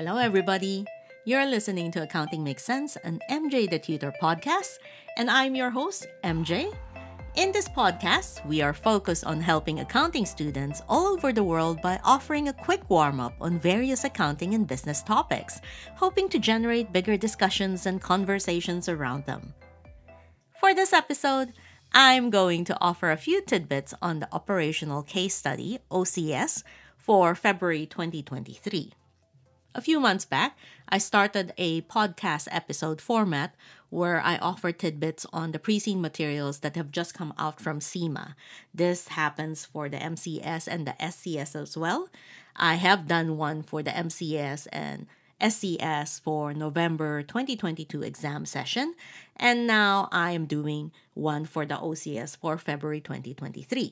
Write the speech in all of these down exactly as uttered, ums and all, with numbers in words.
Hello, everybody. You're listening to Accounting Makes Sense, an M J the Tutor podcast, and I'm your host, M J. In this podcast, we are focused on helping accounting students all over the world by offering a quick warm up on various accounting and business topics, hoping to generate bigger discussions and conversations around them. For this episode, I'm going to offer a few tidbits on the Operational Case Study, O C S, for February twenty twenty-three. A few months back, I started a podcast episode format where I offer tidbits on the pre-scene materials that have just come out from SEMA. This happens for the M C S and the S C S as well. I have done one for the M C S and S C S for November twenty twenty-two exam session, and now I am doing one for the O C S for February twenty twenty-three.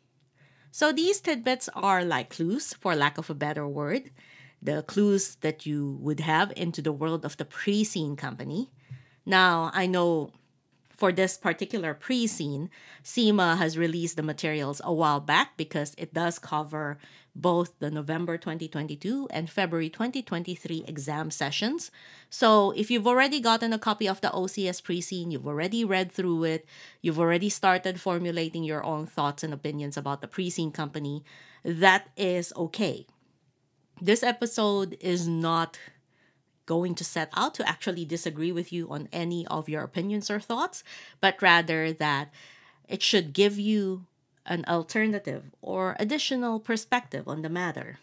So these tidbits are like clues, for lack of a better word, the clues that you would have into the world of the pre-scene company. Now, I know for this particular pre-scene, SEMA has released the materials a while back because it does cover both the November twenty twenty-two and February twenty twenty-three exam sessions. So if you've already gotten a copy of the O C S pre-scene, you've already read through it, you've already started formulating your own thoughts and opinions about the pre-scene company, that is okay. This episode is not going to set out to actually disagree with you on any of your opinions or thoughts, but rather that it should give you an alternative or additional perspective on the matter.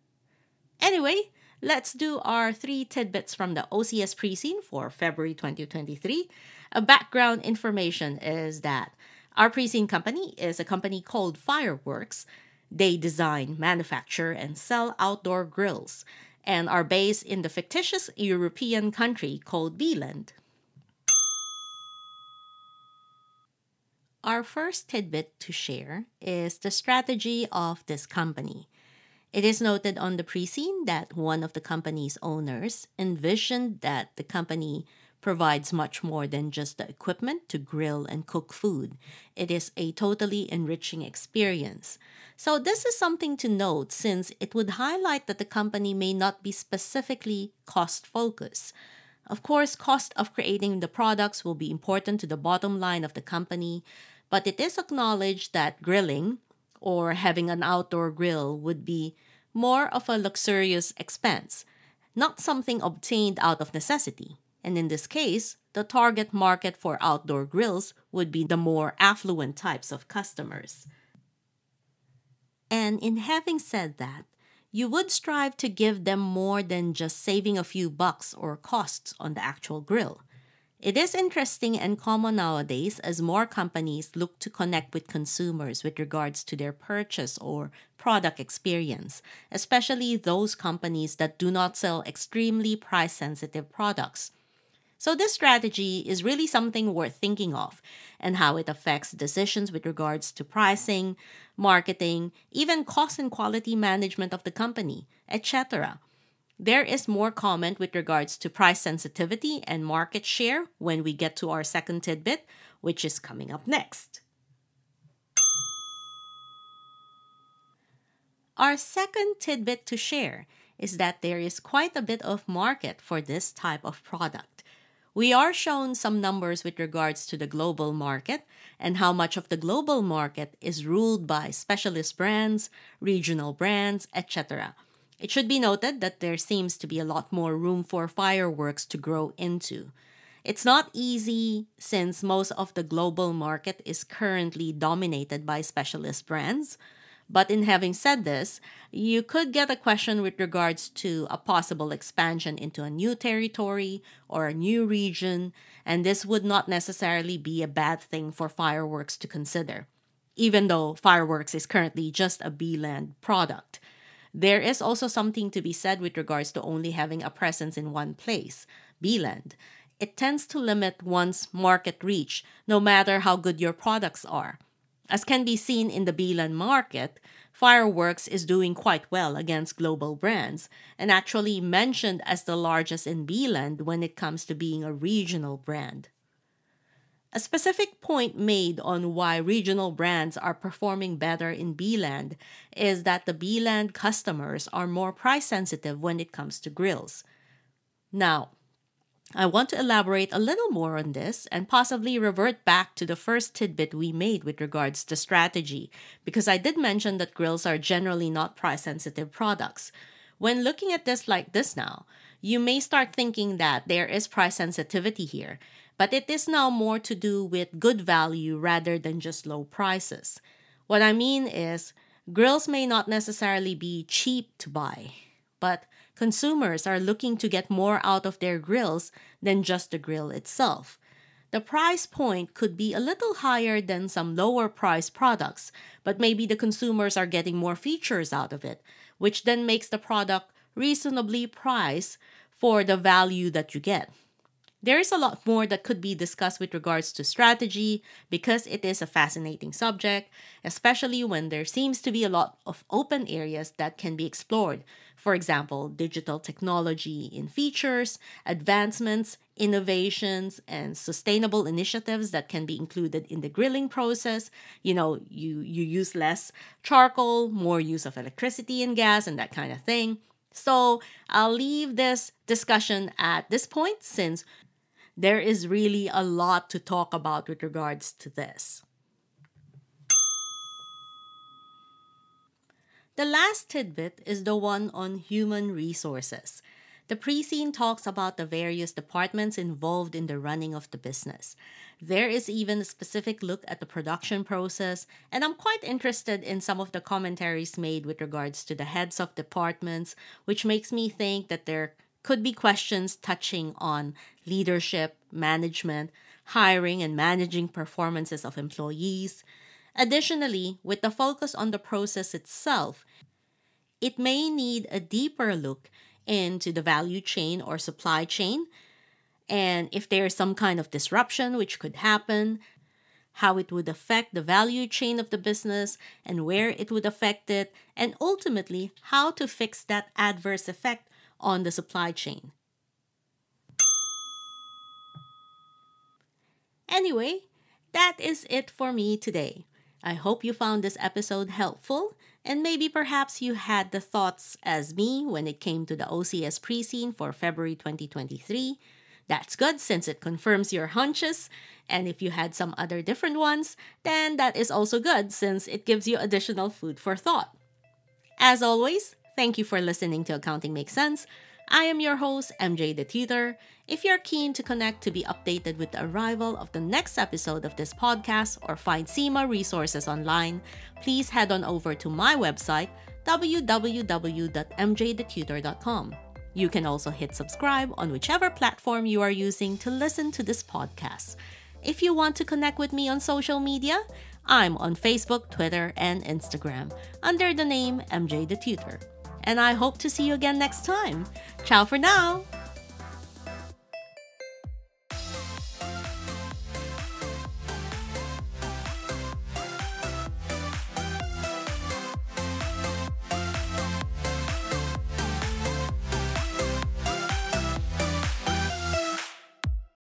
Anyway, let's do our three tidbits from the O C S pre-scene for February twenty twenty-three. A background information is that our pre-scene company is a company called Fireworks. They design, manufacture, and sell outdoor grills and are based in the fictitious European country called Beeland. Our first tidbit to share is the strategy of this company. It is noted on the pre-scene that one of the company's owners envisioned that the company provides much more than just the equipment to grill and cook food. It is a totally enriching experience. So this is something to note since it would highlight that the company may not be specifically cost-focused. Of course, cost of creating the products will be important to the bottom line of the company, but it is acknowledged that grilling or having an outdoor grill would be more of a luxurious expense, not something obtained out of necessity. And in this case, the target market for outdoor grills would be the more affluent types of customers. And in having said that, you would strive to give them more than just saving a few bucks or costs on the actual grill. It is interesting and common nowadays as more companies look to connect with consumers with regards to their purchase or product experience, especially those companies that do not sell extremely price-sensitive products. So this strategy is really something worth thinking of and how it affects decisions with regards to pricing, marketing, even cost and quality management of the company, et cetera. There is more comment with regards to price sensitivity and market share when we get to our second tidbit, which is coming up next. Our second tidbit to share is that there is quite a bit of market for this type of product. We are shown some numbers with regards to the global market and how much of the global market is ruled by specialist brands, regional brands, et cetera. It should be noted that there seems to be a lot more room for Fireworks to grow into. It's not easy since most of the global market is currently dominated by specialist brands. But in having said this, you could get a question with regards to a possible expansion into a new territory or a new region, and this would not necessarily be a bad thing for Fireworks to consider, even though Fireworks is currently just a Beeland product. There is also something to be said with regards to only having a presence in one place, Beeland. It tends to limit one's market reach, no matter how good your products are. As can be seen in the Beeland market, Fireworks is doing quite well against global brands and actually mentioned as the largest in Beeland when it comes to being a regional brand. A specific point made on why regional brands are performing better in B-Land is that the B-Land customers are more price sensitive when it comes to grills. Now, I want to elaborate a little more on this and possibly revert back to the first tidbit we made with regards to strategy, because I did mention that grills are generally not price-sensitive products. When looking at this like this now, you may start thinking that there is price sensitivity here, but it is now more to do with good value rather than just low prices. What I mean is, grills may not necessarily be cheap to buy, but consumers are looking to get more out of their grills than just the grill itself. The price point could be a little higher than some lower price products, but maybe the consumers are getting more features out of it, which then makes the product reasonably priced for the value that you get. There is a lot more that could be discussed with regards to strategy because it is a fascinating subject, especially when there seems to be a lot of open areas that can be explored. For example, digital technology in features, advancements, innovations, and sustainable initiatives that can be included in the grilling process. You know, you, you use less charcoal, more use of electricity and gas, and that kind of thing. So I'll leave this discussion at this point since there is really a lot to talk about with regards to this. The last tidbit is the one on human resources. The pre-scene talks about the various departments involved in the running of the business. There is even a specific look at the production process, and I'm quite interested in some of the commentaries made with regards to the heads of departments, which makes me think that there could be questions touching on leadership, management, hiring, and managing performances of employees. Additionally, with the focus on the process itself, it may need a deeper look into the value chain or supply chain, and if there is some kind of disruption which could happen, how it would affect the value chain of the business and where it would affect it, and ultimately how to fix that adverse effect on the supply chain. Anyway, that is it for me today. I hope you found this episode helpful, and maybe perhaps you had the thoughts as me when it came to the O C S pre-scene for February twenty twenty-three. That's good since it confirms your hunches, and if you had some other different ones, then that is also good since it gives you additional food for thought. As always, thank you for listening to Accounting Makes Sense. I am your host, M J the Tutor. If you're keen to connect to be updated with the arrival of the next episode of this podcast or find C M A resources online, please head on over to my website, w w w dot m j the tutor dot com. You can also hit subscribe on whichever platform you are using to listen to this podcast. If you want to connect with me on social media, I'm on Facebook, Twitter, and Instagram under the name M J the Tutor. And I hope to see you again next time. Ciao for now!